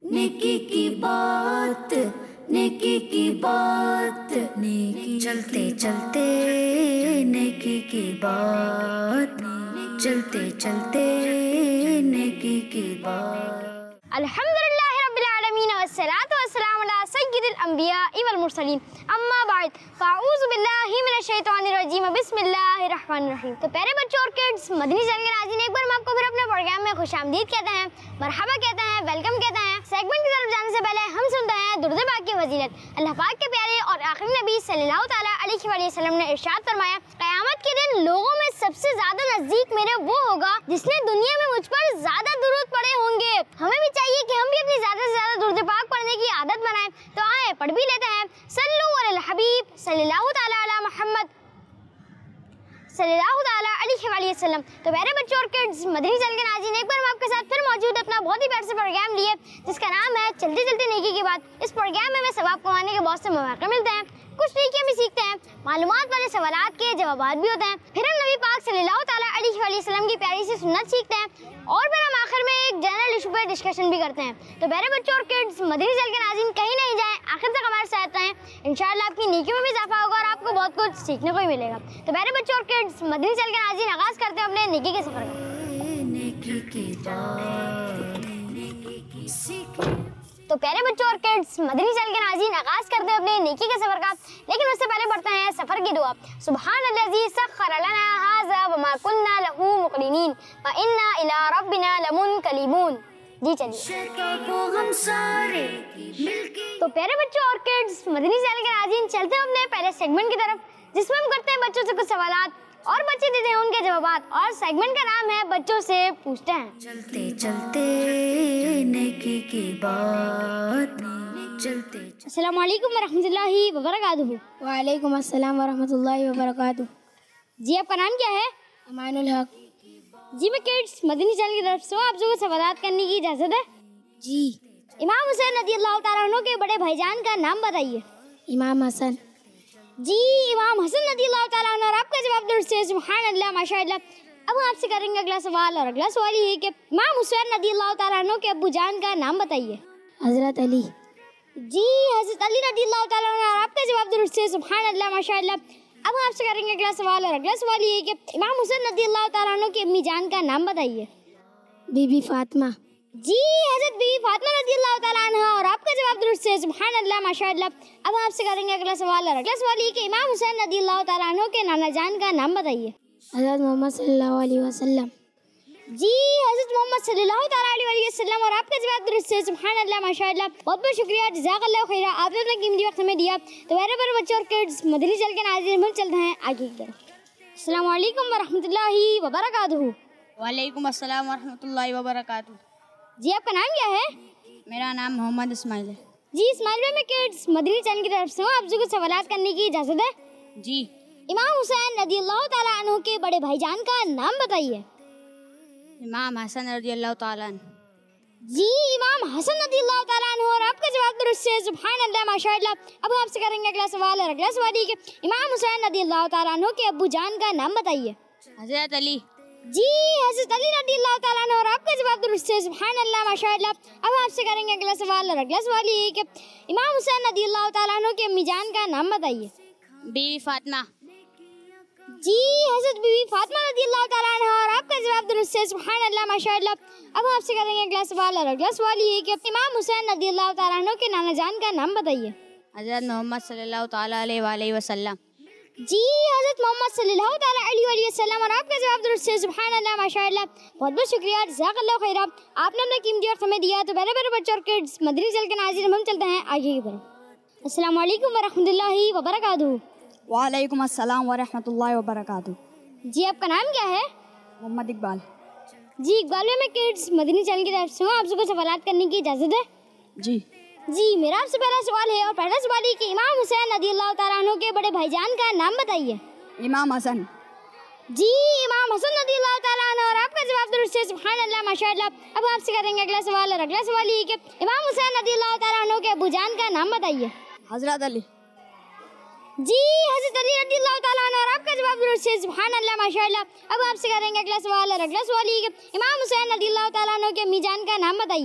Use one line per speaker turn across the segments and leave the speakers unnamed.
नेकी की बात, नेकी की बात, नेकी चलते चलते नेकी की बात, चलते चलते नेकी की बात।
अल्हम्दुलिल्लाह रब्बिल आलमीन वस्सलातु वस्सलामु अला सय्यिदिल अंबिया वल मुरसलीन अम्मा बाद फ़अऊज़ु बिल्लाहि मिनश शैतानिर रजीम बिस्मिल्लाहिर रहमानिर रहीम। तो प्यारे बच्चों और किड्स, मदनी चैनल के नाज़रीन, एक बार हम आपको फिर अपने प्रोग्राम में खुशामदीद कहते हैं, मरहबा कहते हैं, वेलकम कहते हैं। सेगमेंट की तरफ जाने से पहले हम सुनते हैं दुरूद पाक की फजीलत। अल्लाह पाक के प्यारे और आखिरी नबी सल्लल्लाहु तआला अलैहि वसल्लम ने इरशाद फरमाया, क़यामत के दिन लोगों में सबसे ज्यादा नजदीक मेरे वो होगा जिसने दुनिया में मुझ पर ज्यादा दुरूद पढ़े होंगे। हमें भी चाहिए कि हम भी अपनी ज्यादा से ज्यादा दुरूद पाक पढ़ने की आदत बनाएं। तो आए पढ़ भी लेते हैं। सल्लु अलल हबीब सल्लल्लाहु तआला अला मुहम्मद सल्लल्लाहु तआला अलैहि वसल्लम। तो प्यारे बच्चों और किड्स, मदनी चैनल के नाज़रीन, एक बार हम आपके साथ फिर मौजूद अपना बहुत ही प्यार से प्रोग्राम लिए जिसका नाम है चलते चलते नेकी की बात। इस प्रोग्राम में हमें सवाब कमाने के बहुत से मौके मिलते हैं, कुछ तरीके भी सीखते हैं, मालूमात वाले सवालात के जवाबात भी होते हैं, फिर हम नबी पाक सल्लल्लाहु तआला अलैहि वसल्लम की प्यारी सी सुन्नत सीखते हैं और फिर हम आखिर में एक जनरल इशू पर डिस्कशन भी करते हैं। तो प्यारे बच्चों और किड्स, मदनी चैनल के नाज़रीन, कहीं नहीं जाए, आखिर तक हमारे साथ रहें। इंशाअल्लाह आपकी नेकी में भी इजाफा होगा और आपको बहुत कुछ सीखने को भी मिलेगा। तो प्यारे बच्चों और किड्स, मदनी चैनल के नाज़रीन, आगाज करते हैं अपने नेकी के सफर का। तो प्यारे बच्चों और किड्स, मदनी चैनल के नाज़रीन, आगाज करते हैं अपने नेकी के सफर का, लेकिन उससे पहले बढ़ते हैं सफर की दुआ। सुब्हानल्लज़ी सख्खर लना हाज़ा वमा कुन्ना लहू मुक़रिनीन व इन्ना इला रब्बिना लमुनक़लिबून। जी चलिए। तो प्यारे बच्चों और किड्स, मदनी चैनल के नाज़रीन, चलते हैं अपने पहले सेगमेंट की तरफ जिसमें हम करते हैं बच्चों से कुछ सवालात और बच्चे देते हैं उनके जवाबात, और सेगमेंट का नाम है बच्चों से पूछते हैं।
चलते चलते नेकी की बात, चलते।
अस्सलामु अलैकुम वरहमतुल्लाहि वबरकातुहू।
वालेकुम अस्सलाम वरहमतुल्लाहि वबरकातुहू।
जी आपका नाम क्या है?
अमानुल हक।
जी मैं किड्स मदनी चैनल की तरफ से हूँ, आप जो सवालात करने की इजाज़त है?
जी।
इमाम हुसैन रज़ियल्लाहु तआला अन्हु के बड़े भाईजान का नाम बताइए।
इमाम हसन।
जी इमाम हसन रज़ियल्लाहु तआला अन्हु, और आपका जवाब दुरुस्त है, सुभान अल्लाह, माशाअल्लाह। अब हम आपसे करेंगे अगला सवाल, और अगला सवाल ये है कि इमाम हुसैन रज़ियल्लाहु तआला अन्हु के अब्बू जान का नाम बताइए।
हज़रत अली।
जी हज़रत अली रज़ियल्लाहु तआला अन्हु, और आपका जवाब दुरुस्त है, सुभान अल्लाह, माशाअल्लाह। अब हम आपसे करेंगे अगला सवाल, और अगला सवाल ये है कि इमाम हुसैन रज़ियल्लाहु तआला अन्हु की अम्मी जान का नाम बताइए।
बीबी फातिमा।
जी हज़रत बीबी फातिमा रज़ियल्लाहु तआला अन्हा, और आपका जवाब दुरुस्त है, सुभान अल्लाह, माशाअल्लाह। अब हम आपसे करेंगे अगला सवाल, और अगला सवाल ये कि इमाम हुसैन रज़ियल्लाहु तआला अन्हु के नाना जान का नाम बताइए।
हज़रत मोहम्मद सल्लल्लाहु अलैहि वसल्लम।
जी हज़रत मोहम्मद सल्लल्लाहु तआला अलैहि वसल्लम, और आपका जवाब दुरुस्त है, सुभान अल्लाह, माशाअल्लाह। बहुत बहुत शुक्रिया, जज़ाकल्लाहु खैरा, आपने अपना कीमती वक्त हमें दिया। तो मेरे बड़े बच्चों और किड्स, मदनी चैनल के नाज़रीन, हम चलते हैं आगे की तरफ। अस्सलामु अलैकुम वरहमतुल्लाहि वबरकातुहू।
वालेकुम अस्सलाम वरहमतुल्लाहि वबरकातुहू।
जी आपका नाम क्या है?
मेरा नाम मोहम्मद इस्माइल है।
जी इस्माइल भाई, मैं किड्स मदनी चैनल की तरफ से हूँ, आप जो कुछ सवालात करने की इजाज़त है?
जी।
इमाम हुसैन रज़ियल्लाहु तआला अन्हु के बड़े भाईजान का नाम बताइए।
इमाम हसन रज़ियल्लाहु तआला अन्हु।
जी इमाम हसन रज़ियल्लाहु तआला अन्हु, और आपका जवाब दुरुस्त है, सुभान अल्लाह, माशाअल्लाह। अब हम आपसे करेंगे अगला सवाल, और अगला सवाल ये कि इमाम हुसैन रज़ियल्लाहु तआला अन्हु के अब्बू जान का नाम बताइए।
हज़रत अली।
जी हज़रत अली रज़ियल्लाहु तआला अन्हु, और आपका जवाब दुरुस्त है, सुभान अल्लाह, माशाअल्लाह। अब हम आपसे करेंगे अगला सवाल, और अगला सवाल ये है कि इमाम हुसैन रज़ियल्लाहु तआला अन्हु के अम्मी जान का नाम बताइए।
बीवी फातिमा।
जी हज़रत बीवी फातिमा रज़ियल्लाहु तआला अन्हा, और आपका जवाब दुरुस्त है, सुभान अल्लाह, माशाअल्लाह। अब हम आपसे करेंगे अगला सवाल, और अगला सवाल ये है कि इमाम हुसैन रज़ियल्लाहु तआला अन्हु के नाना जान का नाम बताइए।
हज़रत मोहम्मद सल्लल्लाहु तआला अलैहि वसल्लम।
जी हज़रत मोहम्मद सल्लल्लाहु तआला अलैहि वसल्लम, और आपका जवाब दुरुस्त है, सुभान अल्लाह, माशाअल्लाह। बहुत बहुत शुक्रिया, जज़ाकल्लाहु खैरा, आपने अपना कीमती वक्त हमें दिया। तो मेरे बड़े बच्चों और किड्स, मदनी चैनल के नाज़रीन, हम चलते हैं आगे की तरफ। अस्सलामु अलैकुम वरहमतुल्लाहि वबरकातुहू।
वालेकुम अस्सलाम वरहमतुल्लाहि वबरकातुहू।
जी आपका नाम क्या है?
मोहम्मद इकबाल।
जी इकबाल भाई, मैं किड्स मदनी चैनल की तरफ से हूँ, आपसे कुछ सवालात करने की इजाज़त है?
जी।
जी मेरा आपसे पहला सवाल है, और पहला सवाल है कि इमाम हुसैन रज़ियल्लाहु तआला अन्हु के बड़े भाईजान का नाम बताइए।
इमाम हसन।
जी इमाम हसन रज़ियल्लाहु तआला अन्हु, और आपका जवाब दुरुस्त है, सुभान अल्लाह, माशाअल्लाह। अब आपसे करेंगे अगला सवाल, और अगला सवाल ये कि इमाम हुसैन रज़ियल्लाहु तआला अन्हु के अब्बू जान का नाम बताइए।
हज़रत अली।
जी हज़रत अली रज़ियल्लाहु तआला अन्हु, और आपका जवाब दुरुस्त है, सुभान अल्लाह, माशाअल्लाह। अब आपसे करेंगे अगला सवाल, और अगला सवाल ये कि इमाम हुसैन रज़ियल्लाहु तआला अन्हु के अम्मी जान का नाम बताइए।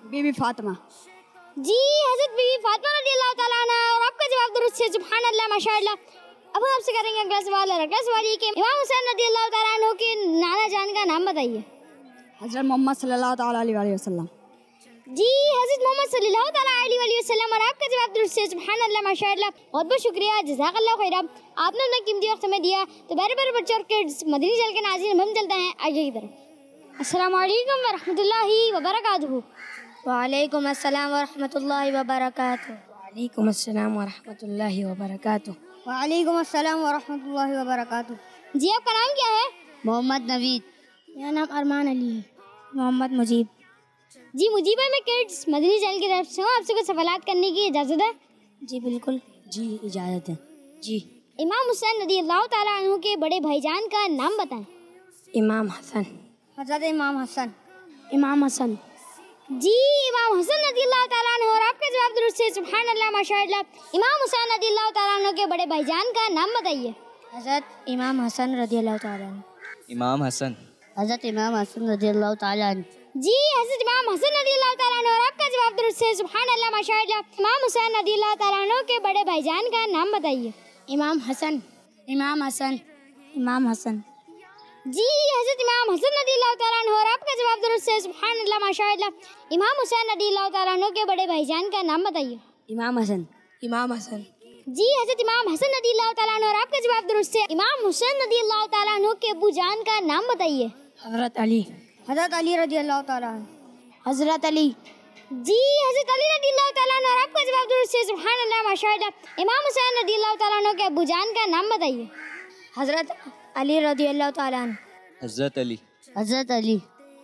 बीबी फातिमा।
जी हज़रत बीबी फातिमा रज़ियल्लाहु ताला अन्हा, और आपका जवाब दुरुस्त है, सुभान अल्लाह, माशाअल्लाह। अब हम आपसे करेंगे अगला सवाल। और अगला सवाल ये कि इमाम हुसैन रज़ियल्लाहु ताला अन्हु के नाना जान का नाम बताइए।
हज़रत मोहम्मद सल्लल्लाहु ताला अलैहि वसल्लम।
जी हज़रत मोहम्मद सल्लल्लाहु ताला अलैहि वसल्लम, और आपका जवाब दुरुस्त है, सुभान अल्लाह, माशाअल्लाह। बहुत बहुत शुक्रिया, जज़ाकल्लाहु खैरा, आपने अपना कीमती वक्त हमें दिया। तो प्यारे प्यारे बच्चों और किड्स, मदनी चैनल के नाज़रीन, हम चलते हैं आगे की तरफ। अस्सलामु अलैकुम व रहमतुल्लाहि व बरकातुहू।
वालेकुम अस्सलाम व रहमतुल्लाहि व बरकातुहू।
वालेकुम अस्सलाम व रहमतुल्लाहि व बरकातुहू।
वालेकुम अस्सलाम व रहमतुल्लाहि व बरकातुहू।
जी आपका नाम क्या है?
मोहम्मद नवीद।
मेरा नाम अरमान अली है। मोहम्मद मुजीब।
जी मुजीब भाई, मैं किड्स मदनी चैनल की तरफ से हूँ, आपसे कुछ सवालात करने की इजाज़त है?
जी बिल्कुल।
जी इजाज़त है। जी।
इमाम हुसैन रज़ियल्लाहु ताला अन्हु के बड़े भाईजान का नाम बताएं।
इमाम हसन।
हज़रत इमाम हसन।
इमाम हसन।
जी इमाम हसन रज़ियल्लाहु ताला अन्हु, और आपका जवाब दुरुस्त है, सुभान अल्लाह, माशाअल्लाह। इमाम हुसैन रज़ियल्लाहु ताला अन्हु के बड़े भाईजान का नाम बताइए।
हज़रत इमाम हसन रज़ियल्लाहु ताला अन्हु।
इमाम हसन।
हज़रत इमाम हसन रज़ियल्लाहु ताला अन्हु।
जी हज़रत इमाम हसन रज़ियल्लाहु ताला अन्हु, और आपका जवाब दुरुस्त है, सुभान अल्लाह, माशाअल्लाह। इमाम हुसैन रज़ियल्लाहु ताला अन्हु के बड़े भाईजान का नाम बताइए।
इमाम हसन। इमाम हसन। इमाम हसन।
जी हज़रत इमाम हसन रज़ियल्लाहु ताला अन्हु, और आपका जवाब दुरुस्त है, सुभान अल्लाह, माशाअल्लाह। इमाम हुसैन रज़ियल्लाहु ताला अन्हु के बड़े भाईजान का नाम बताइए।
इमाम हसन। इमाम हसन।
जी हज़रत इमाम हसन रज़ियल्लाहु ताला अन्हु, और आपका जवाब दुरुस्त है। इमाम हुसैन रज़ियल्लाहु ताला अन्हु के अबू जान का नाम बताइए।
हज़रत अली।
हज़रत अली रज़ियल्लाहु ताला अन्हु।
हज़रत अली।
जी हज़रत अली रज़ियल्लाहु ताला अन्हु, और आपका जवाब दुरुस्त है, सुभान अल्लाह, माशाअल्लाह। इमाम हुसैन रज़ियल्लाहु ताला अन्हु के अबू जान का नाम बताइए।
हज़रत अली रज़ियल्लाहु ताला अन्हु।
हज़रत अली।
हज़रत अली।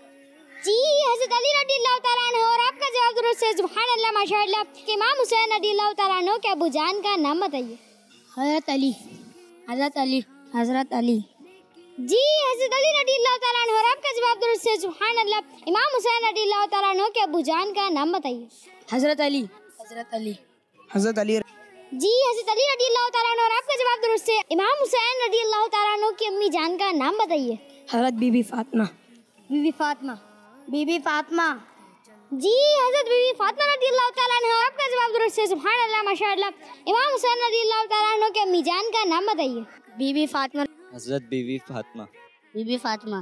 जी हज़रत अली रज़ियल्लाहु ताला अन्हु, और आपका जवाब दुरुस्त है, सुभान अल्लाह, माशाअल्लाह। इमाम हुसैन रज़ियल्लाहु ताला अन्हु के अबू जान का नाम बताइए।
हज़रत अली। हज़रत अली। हज़रत अली।
जी हज़रत अली रज़ियल्लाहु ताला अन्हु, और आपका जवाब दुरुस्त है, सुभान अल्लाह। इमाम हुसैन रज़ियल्लाहु ताला अन्हु के अबू जान का नाम बताइए।
हज़रत अली। हज़रत अली।
हज़रत अली।
जी हज़रत अली रज़ियल्लाहु ताला अन्हु, और आपका जवाब दुरुस्त है। इमाम हुसैन रज़ियल्लाहु ताला अन्हु की अम्मी जान का नाम बताइए।
हज़रत बीबी फातिमा।
बीबी फातिमा।
बीबी फातिमा।
जी हज़रत बीबी फातिमा रज़ियल्लाहु ताला अन्हा, और आपका जवाब दुरुस्त है, सुभान अल्लाह, माशाअल्लाह। इमाम हुसैन रज़ियल्लाहु ताला अन्हु के अम्मी जान का नाम बताइए।
बीबी फातिमा।
हज़रत बीवी फातिमा।
बीबी फातिमा।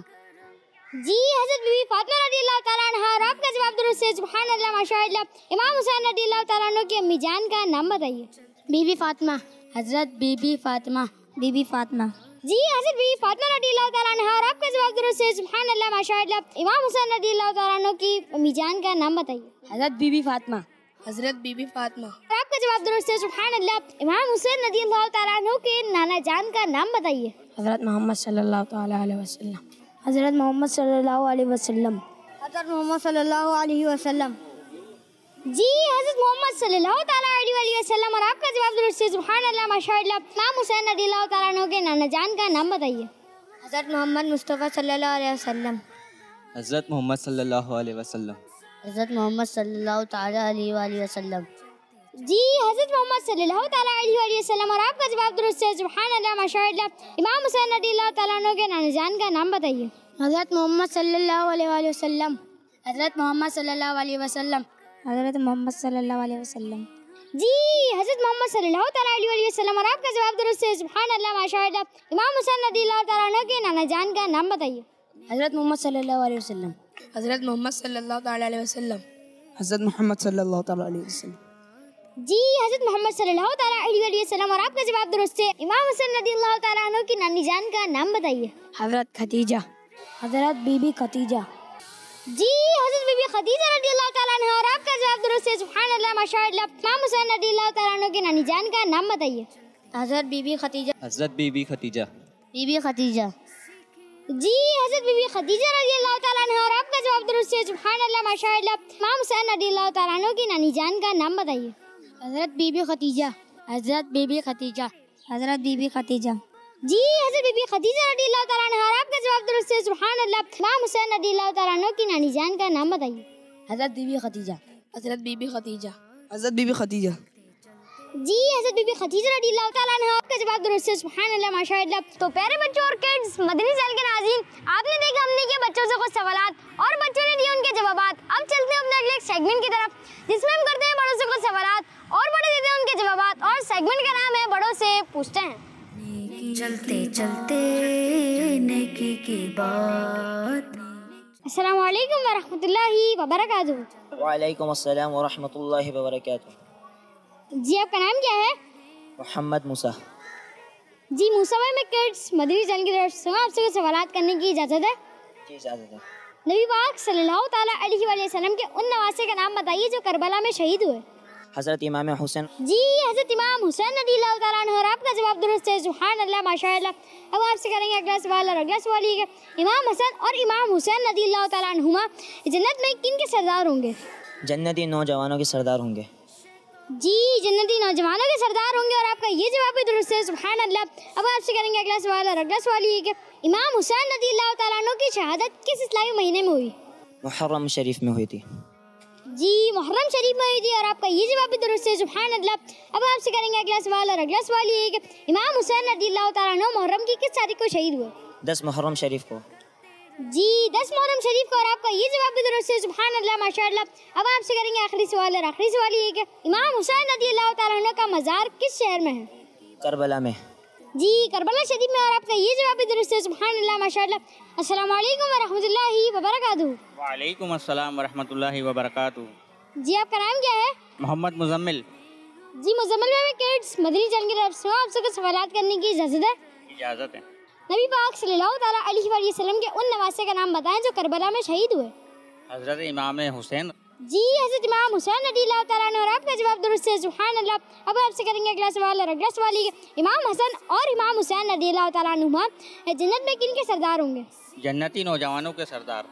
जी हज़रत बीबी फातिमा रज़ियल्लाहु ताला अन्हा, और आपका जवाब दुरुस्त है, सुभान अल्लाह, माशाअल्लाह। इमाम हुसैन रज़ियल्लाहु ताला अन्हु की अम्मी जान का नाम बताइए।
बीबी फातिमा। हज़रत बीबी फातिमा। बीबी फातिमा।
जी हज़रत बीबी फातिमा रज़ियल्लाहु ताला अन्हा, और आपका जवाब दुरुस्त है, सुभान अल्लाह, माशाअल्लाह। इमाम हुसैन रज़ियल्लाहु ताला अन्हु की अम्मी जान का नाम बताइए।
हज़रत बीबी फातिमा। हज़रत बीबी फातिमा।
और आपका जवाब दुरुस्त है, सुभान अल्लाह। इमाम हुसैन रज़ियल्लाहु ताला अन्हु के नाना जान का नाम बताइए।
हज़रत मोहम्मद सल्लल्लाहु ताला अलैहि वसल्लम।
हज़रत मोहम्मद सल्लल्लाहु अलैहि वसल्लम।
हज़रत मोहम्मद सल्लल्लाहु अलैहि वसल्लम।
जी हज़रत मोहम्मद सल्लल्लाहु ताला अलैहि वसल्लम, और आपका जवाब दुरुस्त है, सुभान अल्लाह, माशाअल्लाह। इमाम हुसैन रज़ियल्लाहु ताला अन्हु के नाना जान का नाम बताइए।
हज़रत मोहम्मद मुस्तफ़ा सल्लल्लाहु अलैहि वसल्लम।
हज़रत मोहम्मद सल्लल्लाहु अलैहि वसल्लम।
हज़रत मोहम्मद सल्लल्लाहु ताला अलैहि वसल्लम।
जी हज़रत मोहम्मद सल्लल्लाहु ताला अलैहि वसल्लम, और आपका जवाब दुरुस्त है, सुभान अल्लाह, माशाअल्लाह। इमाम हुसैन रज़ियल्लाहु ताला अन्हु के नाना जान का नाम बताइए।
हज़रत मोहम्मद सल्लल्लाहु अलैहि वसल्लम। हज़रत मोहम्मद सल्लल्लाहु अलैहि वसल्लम। हज़रत मोहम्मद सल्लल्लाहु अलैहि वसल्लम।
जी हज़रत मोहम्मद सल्लल्लाहु ताला अलैहि वसल्लम, और आपका जवाब दुरुस्त है, सुभान अल्लाह, माशाअल्लाह। इमाम हुसैन रज़ियल्लाहु ताला अन्हु के नाना जान का नाम बताइए।
हज़रत मोहम्मद सल्लल्लाहु अलैहि वसल्लम। हज़रत मोहम्मद सल्लल्लाहु ताला अलैहि वसल्लम।
हज़रत मोहम्मद सल्लल्लाहु ताला अलैहि वसल्लम।
जी हज़रत मोहम्मद सल्लल्लाहु ताला अलैहि वसल्लम, और आपका जवाब दुरुस्त है। इमाम हुसैन रज़ियल्लाहु ताला अन्हु की नानी जान का नाम बताइए।
हज़रत खदीजा।
हज़रत बीबी खदीजा।
जी हज़रत बीबी खदीजा रज़ियल्लाहु ताला अन्हा, और आपका जवाब दुरुस्त है, सुभान अल्लाह, माशाअल्लाह। इमाम हुसैन रज़ियल्लाहु ताला अन्हु की नानी जान का नाम बताइए।
हज़रत बीबी खदीजा।
हज़रत बीवी खदीजा।
बीबी खदीजा।
जी हज़रत बीबी खदीजा रज़ियल्लाहु ताला अन्हा, और आपका जवाब दुरुस्त है, सुभान अल्लाह, माशाअल्लाह। इमाम हुसैन रज़ियल्लाहु ताला अन्हु की नानी जान का नाम बताइए।
हज़रत बीबी खदीजा। हज़रत बीबी खदीजा। हज़रत बीबी खदीजा।
जी हज़रत बीबी खदीजा रज़ियल्लाहु ताला अन्हा, और आपका जवाब दुरुस्त है, सुभान अल्लाह। इमाम हुसैन रज़ियल्लाहु ताला अन्हु की नानी जान का नाम बताइए।
हज़रत बीबी खदीजा। हज़रत बीबी खदीजा।
हज़रत बीवी खदीजा।
जी हज़रत बीबी खदीजा रज़ियल्लाहु ताला अन्हा। आपका जवाब दुरुस्त है, सुभान अल्लाह माशाअल्लाह। तो प्यारे बच्चों और किड्स, मदनी चैनल के नाज़रीन, आपने देखा हमने किया बच्चों से कुछ सवालात और बच्चों ने दिए उनके जवाबात। अब चलते हैं अपने अगले सेगमेंट की तरफ, जिसमें हम करते हैं बड़ों से कुछ सवालात और बड़े देते हैं उनके जवाबात। और सेगमेंट का नाम है बड़ों से पूछते हैं।
चलते चलते नेकी की बात।
अस्सलामु अलैकुम व रहमतुल्लाहि व बरकातुहू।
वालेकुम अस्सलाम व रहमतुल्लाहि व बरकातुहू।
जी आपका नाम क्या है?
मोहम्मद मूसा।
जी मूसा भाई, मैं किड्स मदनी चैनल की तरफ से आपसे कुछ सवालात करने की इजाज़त है?
जी इजाज़त है।
नबी पाक सल्लल्लाहु ताला अलैहि वसल्लम के उन नवासे का नाम बताइए जो करबला में शहीद हुए।
हज़रत इमाम हुसैन।
जी हज़रत इमाम हुसैन रज़ियल्लाहु ताला अन्हु। और आपका जवाब दुरुस्त है, सुभान अल्लाह माशाअल्लाह। अब आपसे करेंगे अगला सवाल। और अगला सवाल ये है, इमाम हसन और इमाम हुसैन रज़ियल्लाहु ताला अन्हुमा जन्नत में किन के सरदार होंगे?
जन्नती नौजवानों के सरदार होंगे।
जी जन्नती नौजवानों के सरदार होंगे। और आपका ये जवाब भी दुरुस्त है, सुभान अल्लाह। अब आपसे करेंगे अगला सवाल। और अगला सवाल ये कि इमाम हुसैन रज़ियल्लाहु ताला अन्हु की शहादत किस इस्लामी महीने में हुई?
मुहर्रम शरीफ में हुई थी।
जी मुहर्रम शरीफ में हुई थी। और आपका ये जवाब भी दुरुस्त है, सुभान अल्लाह। अब आपसे करेंगे अगला सवाल। और अगला सवाल ये है कि इमाम हुसैन रज़ियल्लाहु ताला अन्हु मुहर्रम की किस तारीख को शहीद हुए?
10 मुहर्रम शरीफ को।
जी 10 मुहर्रम शरीफ को। और आपका ये जवाब भी दुरुस्त है, सुभान अल्लाह माशाअल्लाह। अब आपसे करेंगे आखिरी सवाल। और आखिरी सवाल ये है कि इमाम हुसैन रज़ियल्लाहु ताला अन्हु का मज़ार किस शहर में है?
करबला में।
जी करबला शरीफ में। और आपका ये जवाब भी दुरुस्त है, सुभान अल्लाह माशाअल्लाह। अस्सलामु अलैकुम व रहमतुल्लाहि व बरकातुहू।
वालेकुम अस्सलाम व रहमतुल्लाहि व बरकातुहू।
जी आपका नाम क्या है?
मोहम्मद मुजम्मिल।
जी मुजम्मिल भाई, मैं किड्स मदनी चैनल की तरफ से आपसे कुछ सवालात करने की इजाज़त है?
इजाज़त है।
नबी पाक सल्लल्लाहु ताला अलैहि वसल्लम के उन नवासे का नाम बताएं जो करबला में शहीद हुए।
हज़रत इमाम हुसैन।
जी हज़रत इमाम हुसैन रज़ियल्लाहु ताला अन्हु। और आपका जवाब दुरुस्त है, सुभान अल्लाह। अब आपसे करेंगे अगला सवाल। और अगला सवाल ये इमाम हसन और इमाम हुसैन रज़ियल्लाहु ताला अन्हुमा जन्नत में किन के सरदार होंगे?
जन्नती नौजवानों के सरदार।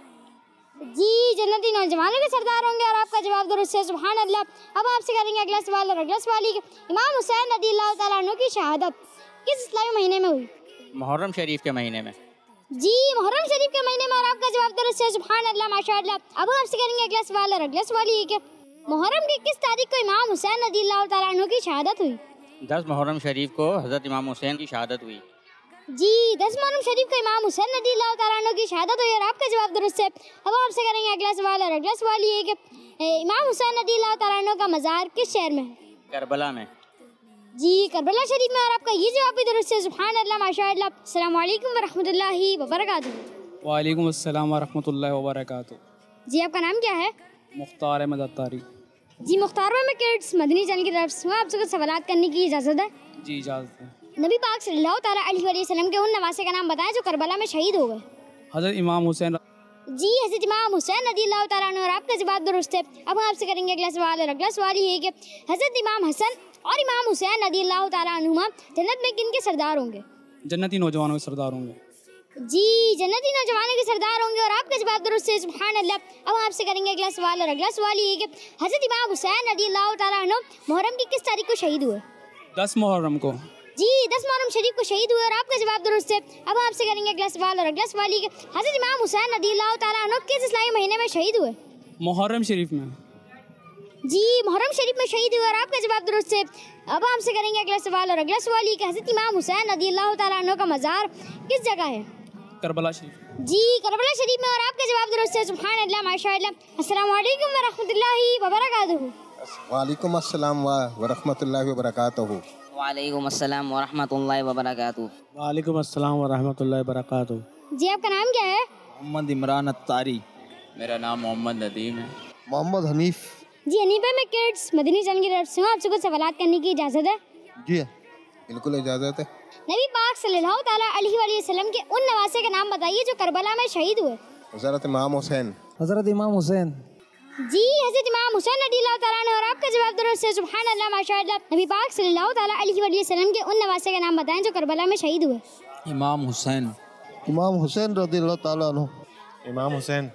जी जन्नती नौजवानों के सरदार होंगे। और आपका जवाब दुरुस्त है, सुभान अल्लाह। अब आपसे करेंगे अगला सवाल। और अगला सवाल ये इमाम हुसैन रज़ियल्लाहु ताला अन्हु की शहादत किस इस्लामी महीने में हुई?
मुहर्रम शरीफ के महीने में।
जी मुहर्रम शरीफ के महीने में। और आपका जवाब दुरुस्त है, सुभान अल्लाह माशाअल्लाह। अब आपसे करेंगे अगला सवाल। और अगला सवाल ये कि मुहर्रम की किस तारीख को इमाम हुसैन रज़ियल्लाहु ताला अन्हु की शहादत हुई?
10 मुहर्रम शरीफ को हज़रत इमाम हुसैन की शहादत हुई।
जी 10 मुहर्रम शरीफ को इमाम हुसैन रज़ियल्लाहु ताला अन्हु की शहादत हुई। और आपका जवाब दुरुस्त है। अब आपसे करेंगे अगला सवाल। और अगला सवाल ये है कि इमाम हुसैन रज़ियल्लाहु ताला अन्हु का मज़ार किस शहर में है?
करबला में।
जी करबला शरीफ में। और आपका ये जवाब भी दुरुस्त है, सुभान अल्लाह माशाअल्लाह। अस्सलामु अलैकुम व रहमतुल्लाहि व बरकातुहू।
वालेकुम अस्सलाम व रहमतुल्लाहि व बरकातुहू।
जी आपका नाम क्या है?
मुख्तार अहमद अत्तारी।
जी मुख्तार भाई, मैं किड्स मदनी चैनल की तरफ से आपसे कुछ सवालात करने की इजाज़त है?
जी इजाज़त है।
नबी पाक सल्लल्लाहु ताला अलैहि वसल्लम के उन नवासे का नाम बताएं जो करबला में शहीद हो गए।
हज़रत इमाम हुसैन।
जी हज़रत इमाम हुसैन रज़ियल्लाहु ताला अन्हु। और आपका जवाब दुरुस्त है। अब आपसे करेंगे अगला सवाल। और अगला सवाल ये है कि हज़रत इमाम हसन और इमाम हुसैन रज़ियल्लाहु ताला अन्हुमा जन्नत में किन के सरदार होंगे?
जन्नती नौजवानों के सरदार होंगे।
जी जन्नती नौजवानों के सरदार होंगे। और आपका जवाब दुरुस्त है, सुभान अल्लाह। अब आपसे करेंगे अगला सवाल। और अगला सवाल ये है कि हज़रत इमाम हुसैन रज़ियल्लाहु ताला अन्हु मुहर्रम की किस तारीख को शहीद हुए?
10 मुहर्रम को।
जी 10 मुहर्रम शरीफ को शहीद हुए। और आपका जवाब दुरुस्त है। अब आपसे करेंगे अगला सवाल। और अगला सवाल ये कि हज़रत इमाम हुसैन रज़ियल्लाहु ताला अन्हु किस इस्लामी महीने में शहीद हुए?
मुहर्रम शरीफ में।
जी मुहर्रम शरीफ में शहीद हुए। और आपका जवाब दुरुस्त है। अब आपसे करेंगे अगला सवाल। और अगला सवाल ये कि हज़रत इमाम हुसैन रज़ियल्लाहु ताला अन्हु का मज़ार किस जगह है?
करबला शरीफ।
जी करबला शरीफ में। और आपका जवाब दुरुस्त है, सुभान अल्लाह माशाअल्लाह। अस्सलामु अलैकुम व रहमतुल्लाहि व बरकातुहू।
वालेकुम अस्सलाम व रहमतुल्लाहि व बरकातुहू।
वालेकुम अस्सलाम व रहमतुल्लाहि व बरकातुहू।
वालेकुम अस्सलाम व रहमतुल्लाहि व बरकातुहू।
जी आपका नाम क्या है?
मोहम्मद इमरान अत्तारी।
मेरा नाम मोहम्मद नदीम है।
मोहम्मद हनीफ।
जी हनीफ भाई, मैं किड्स मदनी चैनल की तरफ से आपसे कुछ सवालात करने की इजाज़त है?
जी बिल्कुल इजाज़त है।
नबी पाक सल्लल्लाहु ताला अलैहि वसल्लम के उन नवासे का नाम बताइए जो करबला में शहीद हुए।
हज़रत इमाम हुसैन।
हज़रत इमाम हुसैन।
जी हज़रत इमाम हुसैन रज़ियल्लाहु ताला अन्हु। और आपका जवाब दुरुस्त है, सुभान अल्लाह माशाअल्लाह। नबी पाक सल्लल्लाहु ताला अलैहि वसल्लम के उन नवासे का नाम बताएं जो करबला में शहीद हुए।
इमाम हुसैन।
इमाम हुसैन रज़ियल्लाहु ताला अन्हु। इमाम हुसैन।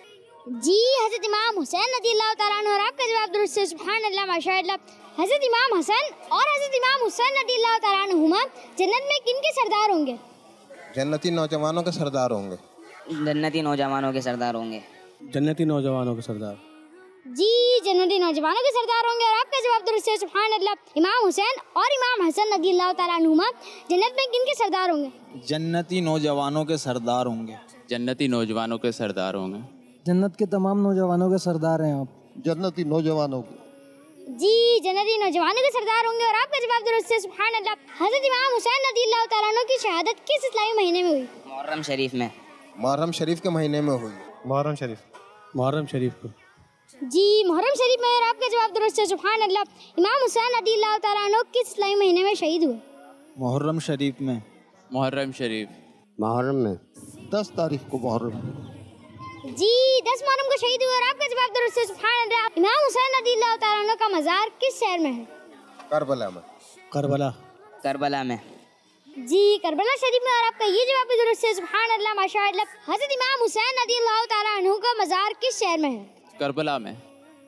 जी हज़रत इमाम हुसैन रज़ियल्लाहु ताला अन्हु। और आपका जवाब दुरुस्त है, सुभान अल्लाह माशाअल्लाह। हज़रत इमाम हसन और हज़रत इमाम हुसैन रज़ियल्लाहु ताला अन्हुमा जन्नत में किन के सरदार होंगे?
जन्नती नौजवानों के सरदार होंगे।
जन्नती नौजवानों के सरदार होंगे।
जन्नती नौजवानों के सरदार।
जी जन्नती नौजवानों के सरदार होंगे। और आपका जवाब दुरुस्त है, सुभान अल्लाह। इमाम हुसैन और इमाम हसन रज़ियल्लाहु ताला अन्हुमा जन्नत में किन के सरदार होंगे?
जन्नती नौजवानों के सरदार होंगे।
जन्नती नौजवानों के सरदार होंगे।
जन्नत के तमाम नौजवानों के सरदार हैं आप।
जन्नती नौजवानों के।
जी जन्नती नौजवानों के सरदार होंगे। और आपका जवाब दुरुस्त है, सुभान अल्लाह। हज़रत इमाम हुसैन रज़ियल्लाहु ताला अन्हु की शहादत किस इस्लामी महीने में हुई?
मुहर्रम शरीफ में।
मुहर्रम शरीफ के महीने में हुई।
मुहर्रम शरीफ को।
जी मुहर्रम शरीफ में। और आपका जवाब दुरुस्त है, सुभान अल्लाह। इमाम हुसैन रज़ियल्लाहु ताला अन्हु किस इस्लामी महीने में शहीद हुए?
मुहर्रम शरीफ में।
मुहर्रम शरीफ।
मुहर्रम में 10 तारीख को मुहर्रम।
जी 10 मुहर्रम को शहीद हुए। और आपका जवाब दुरुस्त है, सुभान अल्लाह। इमाम हुसैन रज़ियल्लाहु ताला अन्हु का मज़ार किस शहर में है?
करबला में।
करबला में।
जी करबला शरीफ में। और आपका ये जवाब भी दुरुस्त है, सुभान अल्लाह, माशाअल्लाह। हज़रत इमाम हुसैन रज़ियल्लाहु ताला अन्हु का मज़ार किस शहर में है?
करबला में।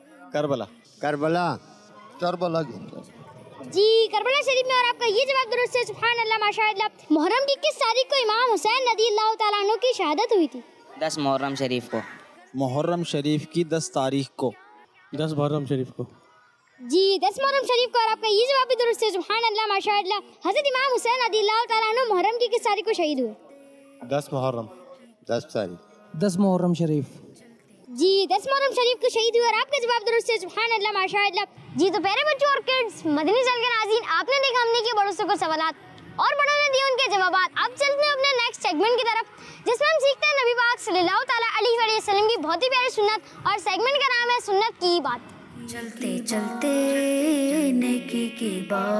करबला की।
जी करबला शरीफ में। और आपका ये जवाब दुरुस्त है, सुभान अल्लाह, माशाअल्लाह। मुहर्रम की किस तारीख को इमाम हुसैन रज़ियल्लाहु ताला अन्हु की शहादत हुई थी?
10 मुहर्रम शरीफ को।
मुहर्रम शरीफ की 10 तारीख को। 10 मुहर्रम शरीफ को।
जी 10 मुहर्रम शरीफ को। और आपका ये जवाब भी दुरुस्त है, सुभान अल्लाह, माशाअल्लाह। हज़रत इमाम हुसैन रज़ियल्लाहु ताला अन्हु मुहर्रम की किस तारीख को शहीद हुए?
10 मुहर्रम। 10 तारीख।
10 मुहर्रम शरीफ।
जी 10 मुहर्रम शरीफ को शहीद हुए। और आपका जवाब दुरुस्त है, सुभान अल्लाह, माशाअल्लाह। जी तो प्यारे बच्चों और किड्स, मदनी चैनल के नाज़रीन, आपने देखा हमने किए बड़ों से कुछ सवालात और बड़ों ने दिए उनके जवाबात। अब चलते हैं अपने नेक्स्ट सेगमेंट की तरफ, जिसमें हम सीखते हैं नबी पाक सल्लल्लाहु ताला अलैहि वसल्लम की बहुत ही प्यारी सुन्नत। और सेगमेंट का नाम है सुन्नत की बात।
चलते चलते नेकी की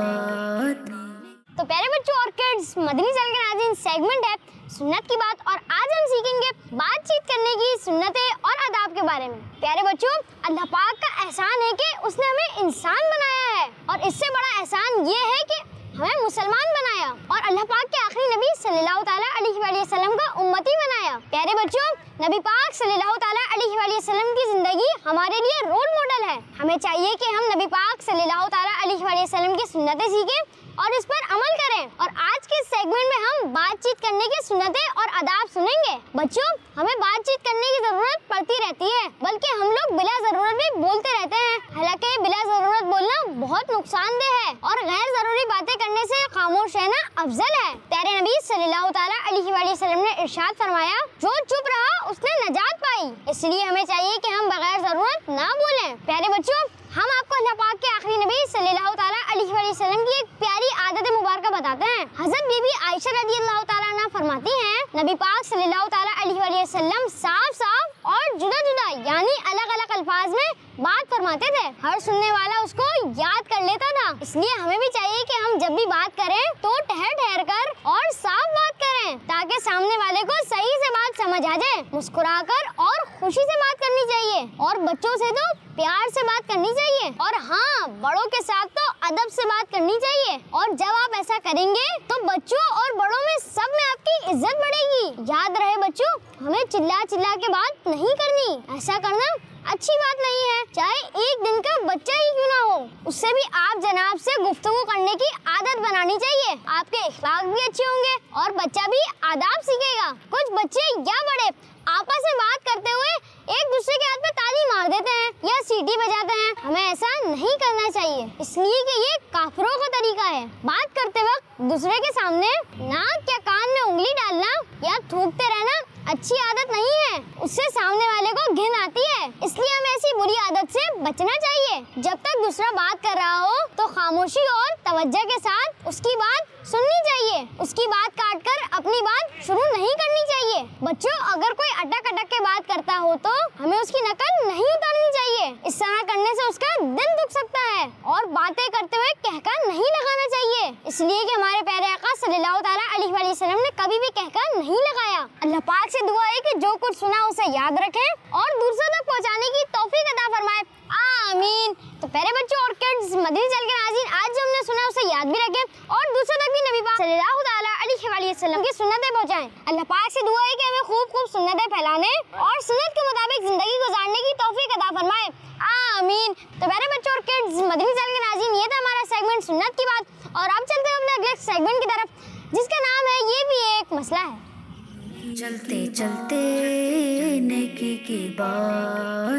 बात।
तो प्यारे बच्चों और किड्स, मदनी चैनल के नाज़रीन, सेगमेंट है सुन्नत की बात। और आज हम सीखेंगे बातचीत करने की सुन्नतें और आदाब के बारे में। प्यारे बच्चों, अल्लाह पाक का एहसान है कि उसने हमें इंसान बनाया है, और इससे बड़ा एहसान ये है कि हमें मुसलमान बनाया और अल्लाह पाक के आखिरी नबी सल्लल्लाहु ताला अलैहि वसल्लम का उम्मती बनाया। प्यारे बच्चों, नबी पाक सल्लल्लाहु ताला अलैहि वसल्लम की जिंदगी हमारे लिए रोल मॉडल है। हमें चाहिए कि हम नबी पाक सल्लल्लाहु ताला अलैहि वसल्लम की सुन्नतें सीखें और इस पर अमल करें। और आज के सेगमेंट में हम बातचीत करने की सुन्नतें और आदाब सुनेंगे। बच्चों, हमें बातचीत करने की जरूरत पड़ती रहती है, बल्कि हम लोग बिला जरूरत भी बोलते रहते हैं। हालांकि बिला जरूरत बोलना बहुत नुकसानदेह है और गैर जरूरी बातें करने से खामोश रहना अफजल है। प्यारे नबी सल्लल्लाहु ताला अलैहि वसल्लम ने इरशाद फरमाया, जो चुप रहा उसने नजात पाई। इसलिए हमें चाहिए कि हम बगैर जरूरत ना बोलें। प्यारे बच्चों, हम आपको अल्लाह पाक के आखिरी नबी सल्लल्लाहु ताला अलैहि वसल्लम की एक प्यारी आदत मुबारक बताते हैं। हज़रत बीबी आयशा रज़ियल्लाहु ताला अन्हा फरमाती हैं, नबी पाक सल्लल्लाहु ताला अलैहि वसल्लम साफ साफ और जुदा जुदा यानी अलग अलग अल्फाज में बात फरमाते थे। हर सुनने वाला उसको याद कर लेता था। इसलिए हमें भी चाहिए कि हम जब भी बात करें तो ठहर ठहर कर और साफ बात करें, ताकि सामने वाले को सही से बात समझ आ जाए। मुस्कुराकर और खुशी से बात करनी चाहिए, और बच्चों से तो प्यार से बात करनी चाहिए, और हाँ, बड़ों के साथ तो अदब से बात करनी चाहिए। और जब आप ऐसा करेंगे तो बच्चों और बड़ों में सब में आपकी इज्जत बढ़ेगी। याद रहे बच्चों, हमें चिल्ला चिल्ला के बात नहीं करनी। ऐसा करना अच्छी बात नहीं है, चाहे एक दिन का बच्चा ही क्यों ना हो। उससे भी आप जनाब से गुफ्तगू करने की आदत बनानी चाहिए। आपके इखलाक भी अच्छे होंगे और बच्चा भी आदाब सीखेगा। कुछ बच्चे या बड़े आपस में बात करते हुए एक दूसरे के हाथ में ताली मार देते हैं या सीटी बजाते हैं। हमें ऐसा नहीं करना चाहिए, इसलिए कि ये काफिरों का तरीका है। बात करते वक्त दूसरे के सामने नाक या कान में उंगली डालना या थूकते रहना अच्छी आदत नहीं है, उससे सामने वाले को घिन आती है। इसलिए हमें ऐसी बुरी आदत से बचना चाहिए। जब तक दूसरा बात कर रहा हो तो खामोशी और तवज्जो के साथ उसकी बात सुननी चाहिए। उसकी बात काटकर अपनी बात शुरू नहीं करनी चाहिए। बच्चों, अगर कोई अटक अटक के बात करता हो तो हमें उसकी नकल नहीं उतारनी चाहिए। इस तरह करने से उसका दिल दुख सकता है और बातें करते हुए कहका नहीं लगाना चाहिए। इसलिए कि हमारे प्यारे आका सल्लल्लाहु ताला अलैहि वसल्लम ने कभी भी कहका नहीं लगाया। अल्लाह पाक से दुआ है कि जो कुछ सुना उसे याद रखें और दूसरों तक पहुंचाने की तौफीक अता फरमाए, आमीन। तो प्यारे बच्चों और किड्स, मदनी चैनल के नाज़रीन, आज जो हमने सुना उसे याद भी रखें और दूसरों तक भी नबी पाक सल्लल्लाहु ताला अलैहि वसल्लम की सुन्नतें पहुंचाएं। अल्लाह पाक से दुआ है कि हमें खूब खूब सुन्नतें फैलाने और सुन्नत के मुताबिक जिंदगी गुजारने की तौफीक अता फरमाए, आमीन। तो प्यारे बच्चों और किड्स, मदनी चैनल के नाज़रीन, ये था हमारा सेगमेंट सुन्नत की बात। और अब चलते हैं अपने अगले सेगमेंट की तरफ, जिसका नाम है ये भी एक मसला है।
चलते चलते नेकी की बात।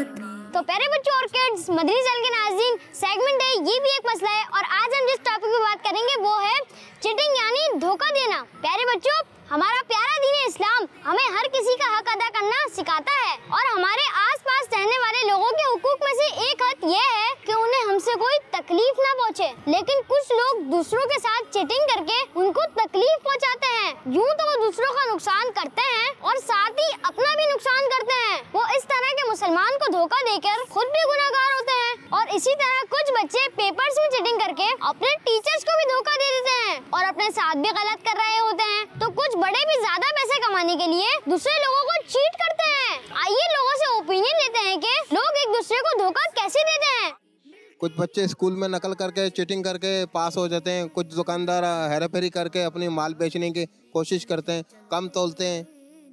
तो प्यारे बच्चों और किड्स, मदनी चैनल के नाज़रीन, सेगमेंट है ये भी एक मसला है और आज हम जिस टॉपिक पे बात करेंगे वो है चीटिंग यानी धोखा देना। प्यारे बच्चों, हमारा प्यारा दीन इस्लाम हमें हर किसी का हक अदा करना सिखाता है और हमारे आसपास रहने वाले लोगों के हुकूक में से एक हक ये है कि उन्हें हमसे कोई तकलीफ ना पहुंचे। लेकिन कुछ लोग दूसरों के साथ चीटिंग करके उनको तकलीफ पहुंचाते हैं। यूं तो वो दूसरों का नुकसान करते हैं और साथ ही अपना भी नुकसान करते हैं। वो इस तरह के मुसलमान को धोखा देकर खुद भी गुनहगार होते हैं और इसी तरह कुछ बच्चे पेपर्स में चीटिंग करके अपने टीचर्स को भी धोखा दे देते हैं और अपने साथ भी गलत कर रहे होते हैं। तो कुछ बड़े भी ज्यादा पैसे कमाने के लिए दूसरे लोगों को चीट करते हैं। आइए लोगों से ओपिनियन लेते हैं कि लोग एक दूसरे को धोखा कैसे देते हैं।
कुछ बच्चे स्कूल में नकल करके चीटिंग करके पास हो जाते हैं। कुछ दुकानदार हेराफेरी करके अपनी माल बेचने की कोशिश करते हैं, कम तोलते हैं,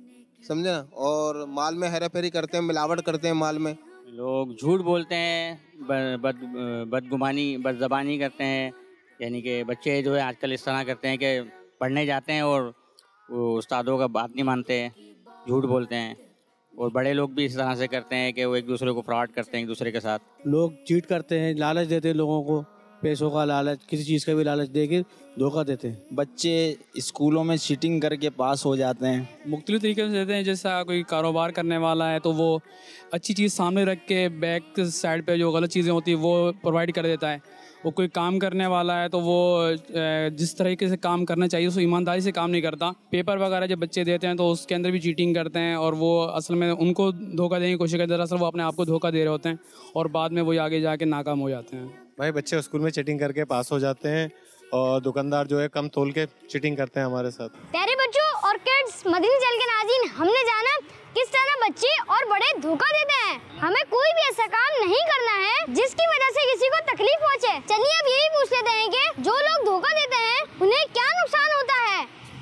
समझे ना, और माल में हेराफेरी करते हैं, मिलावट करते हैं माल में।
लोग झूठ बोलते हैं, बदगुमानी बदज़बानी करते हैं। यानी कि बच्चे जो है आजकल इस तरह करते हैं कि पढ़ने जाते हैं और वो उस्तादों का बात नहीं मानते हैं, झूठ बोलते हैं। और बड़े लोग भी इस तरह से करते हैं कि वो एक दूसरे को फ्रॉड करते हैं एक दूसरे के साथ।
लोग चीट करते हैं, लालच देते हैं लोगों को, पैसों का लालच, किसी चीज़ का भी लालच देके धोखा देते हैं।
बच्चे स्कूलों में चीटिंग करके पास हो जाते हैं।
मुख्तलिफ तरीके से देते हैं। जैसा कोई कारोबार करने वाला है तो वो अच्छी चीज़ सामने रख के बैक साइड पे जो गलत चीज़ें होती है वो प्रोवाइड कर देता है। वो कोई काम करने वाला है तो वो जिस तरीके से काम करना चाहिए उसको ईमानदारी से काम नहीं करता। पेपर वगैरह जब बच्चे देते हैं तो उसके अंदर भी चीटिंग करते हैं और वो असल में उनको धोखा देने की कोशिश करते हैं। दरअसल वो अपने आप को धोखा दे रहे होते हैं और बाद में वो आगे जाके नाकाम हो जाते हैं।
भाई बच्चे स्कूल में चीटिंग करके पास हो जाते हैं और दुकानदार जो है कम तोल के चीटिंग करते हैं हमारे साथ।
प्यारे बच्चों और किड्स, मदनी चैनल के नाज़रीन, हमने जाना किस तरह बच्चे और बड़े धोखा देते हैं। हमें कोई भी ऐसा काम नहीं करना है जिसकी वजह से किसी को तकलीफ पहुंचे। चलिए अब यही पूछ लेते हैं कि जो लोग धोखा देते हैं उन्हें क्या नुकसान होता है।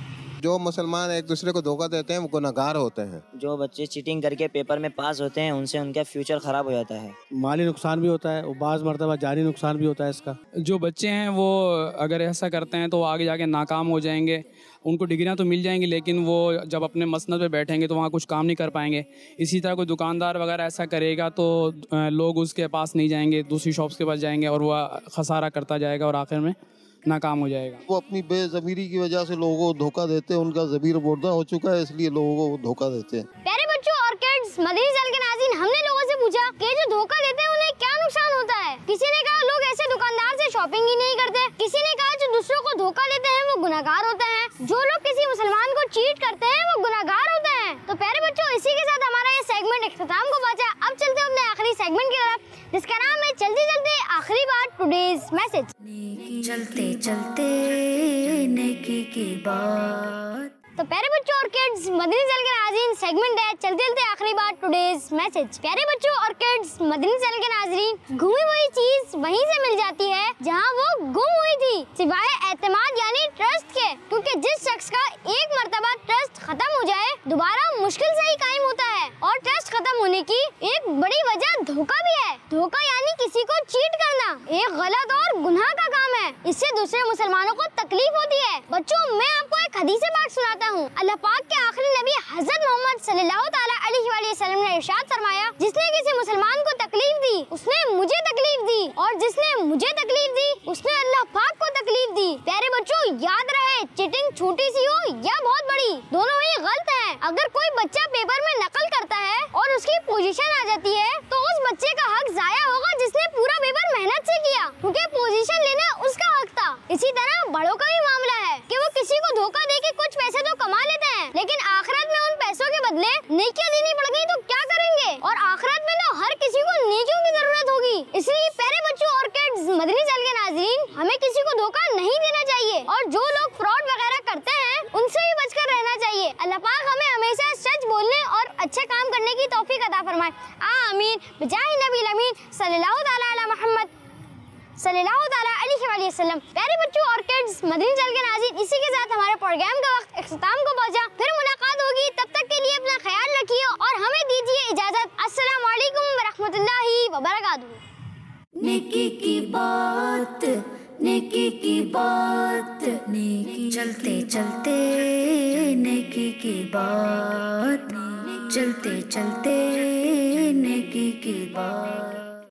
जो मुसलमान एक दूसरे को धोखा देते हैं वो गुनहगार होते हैं।
जो बच्चे चीटिंग करके पेपर में पास होते हैं उनसे उनका फ्यूचर खराब हो जाता है।
माली नुकसान भी होता है और बाज़ मरतबा जानी नुकसान भी होता है इसका।
जो बच्चे हैं वो अगर ऐसा करते हैं तो आगे जाके नाकाम हो जाएंगे। उनको डिग्रियां तो मिल जाएंगी लेकिन वो जब अपने मसनद पे बैठेंगे तो वहाँ कुछ काम नहीं कर पाएंगे। इसी तरह कोई दुकानदार वगैरह ऐसा करेगा तो लोग उसके पास नहीं जाएंगे, दूसरी शॉप्स के पास जाएंगे और वह खसारा करता जाएगा और आखिर में नाकाम हो जाएगा।
वो अपनी बेज़मीरी की वजह से लोगों को धोखा देते हैं। उनका ज़मीर मुर्दा हो चुका है इसलिए लोगों को धोखा देते हैं।
प्यारे बच्चों और किड्स, मदनी चैनल के नाज़रीन, हमने लोगों से पूछा कि जो धोखा देते हैं उन्हें क्या नुकसान होता है। किसी ने कहा लोग ऐसे दुकानदार से शॉपिंग ही नहीं करते। किसी ने कहा जो दूसरों को धोखा देते हैं वो गुनहगार होते हैं। जो लोग किसी मुसलमान को चीट करते हैं वो गुनहगार होते हैं। तो प्यारे बच्चों, इसी के साथ हमारा ये सेगमेंट इख्तिताम को पहुंचा। अब चलते हैं अपने आखिरी सेगमेंट की तरफ जिसका नाम है चलते चलते आखिरी बात, टुडेज मैसेज।
चलते चलते नेकी की बात।
तो प्यारे बच्चों और किड्स, मदनी चैनल के नाज़रीन, सेगमेंट है चलते चलते आखिरी बात, टुडेज मैसेज। प्यारे बच्चों और किड्स, मदनी चैनल के नाज़रीन, घूमी हुई चीज वहीं से मिल जाती है जहां वो गुम हुई थी, सिवाय एतमाद यानी ट्रस्ट के। क्योंकि जिस शख्स का एक मर्तबा ट्रस्ट खत्म हो जाए दोबारा मुश्किल से ही कायम होता है। और ट्रस्ट खत्म होने की एक बड़ी वजह धोखा भी है। धोखा यानी किसी को चीट करना एक गलत और गुनाह का काम है। इससे दूसरे मुसलमानों को तकलीफ होती है। बच्चों, मैं आपको एक हदीस बात सुनाता हूँ। अल्लाह पाक के आखिरी नबी हज़रत मोहम्मद सल्लल्लाहु ताला अलैहि वसल्लम ने इरशाद फरमाया, जिसने किसी मुसलमान को तकलीफ दी उसने मुझे तकलीफ दी और जिसने मुझे तकलीफ दी उसने अल्लाह पाक को तकलीफ दी। प्यारे बच्चों, याद रहे चीटिंग छोटी सी हो या बहुत बड़ी, दोनों ही गलत है। अगर कोई बच्चा पेपर में नकल करता है और उसकी पोजीशन आ जाती है तो उस बच्चे का हक जाया होगा जिसने पूरा पेपर मेहनत से किया, क्योंकि पोजीशन लेना उसका हक था। इसी तरह बड़ों का भी मामला है कि वो किसी को धोखा देके कुछ पैसे तो कमा लेते हैं लेकिन आखिरत में उन पैसों के बदले नेकियां देनी पड़ गई तो क्या करेंगे। और आखिरत में तो हर किसी को नेकियों की जरूरत होगी। इसलिए प्यारे बच्चों और किड्स, मदनी चैनल के नाज़रीन, हमें किसी को धोखा नहीं देना चाहिए और जो लोग फ्रॉड वगैरह करते हैं उनसे भी बचकर रहना चाहिए। अल्लाह पाक हमें हमेशा सच बोलने और अच्छे काम करने की तौफीक अता फरमाए। आमीन। बिजाहि नबील अमीन सल्लल्लाहु ताला अला मुहम्मद सल्लल्लाहु ताला अलैहि वसल्लम। प्यारे बच्चों और किड्स, मदनी चैनल के नाज़रीन, इसी के साथ हमारे प्रोग्राम का वक्त इख्तिताम को पहुंचा। फिर मुलाकात होगी, तब तक के लिए अपना ख्याल रखिए और हमें दीजिए इजाजत। अस्सलामु अलैकुम व रहमतुल्लाहि व बरकातुहू।
नेकी की बात, नेकी की बात, नेकी चलते चलते नेकी की बात। चलते चलते नेकी की बात।